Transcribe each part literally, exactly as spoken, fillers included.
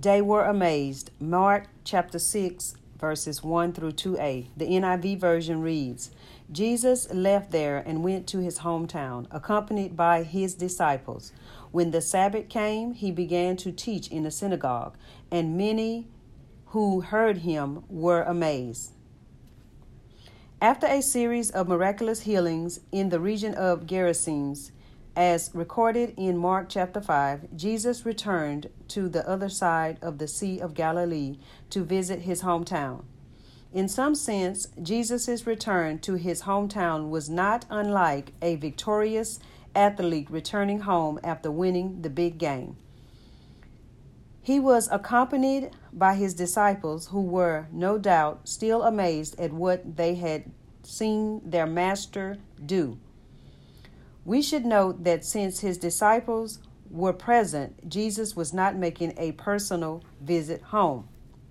They were amazed. Mark chapter six, verses one through two a. The N I V version reads, Jesus left there and went to his hometown, accompanied by his disciples. When the Sabbath came, he began to teach in the synagogue, and many who heard him were amazed. After a series of miraculous healings in the region of Gerasenes, as recorded in Mark chapter five, Jesus returned to the other side of the Sea of Galilee to visit his hometown. In some sense, Jesus' return to his hometown was not unlike a victorious athlete returning home after winning the big game. He was accompanied by his disciples, who were, no doubt, still amazed at what they had seen their master do. We should note that since his disciples were present, Jesus was not making a personal visit home.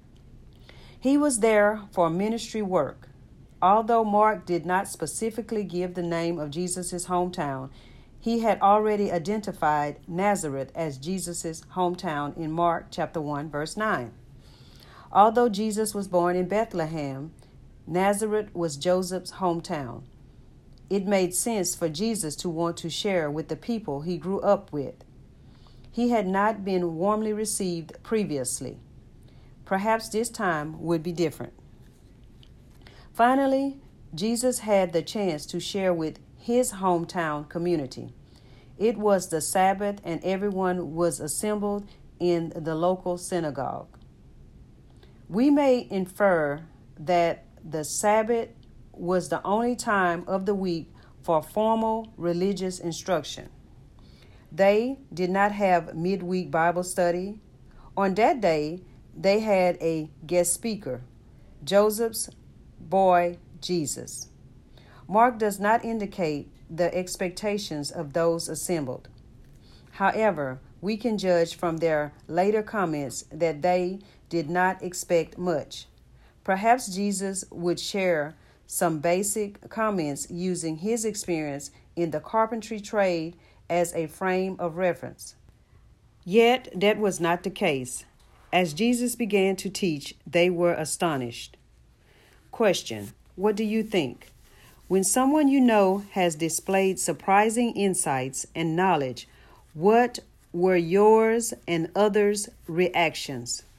He was there for ministry work. Although Mark did not specifically give the name of Jesus' hometown, he had already identified Nazareth as Jesus' hometown in Mark chapter one, verse nine. Although Jesus was born in Bethlehem, Nazareth was Joseph's hometown. It made sense for Jesus to want to share with the people he grew up with. He had not been warmly received previously. Perhaps this time would be different. Finally, Jesus had the chance to share with his hometown community. It was the Sabbath, and everyone was assembled in the local synagogue. We may infer that the Sabbath was the only time of the week for formal religious instruction. They did not have midweek Bible study. On that day, they had a guest speaker, Joseph's boy Jesus. Mark does not indicate the expectations of those assembled. However, we can judge from their later comments that they did not expect much. Perhaps Jesus would share some basic comments using his experience in the carpentry trade as a frame of reference. Yet that was not the case. As Jesus began to teach, they were astonished. Question: what do you think? When someone you know has displayed surprising insights and knowledge, what were yours and others' reactions?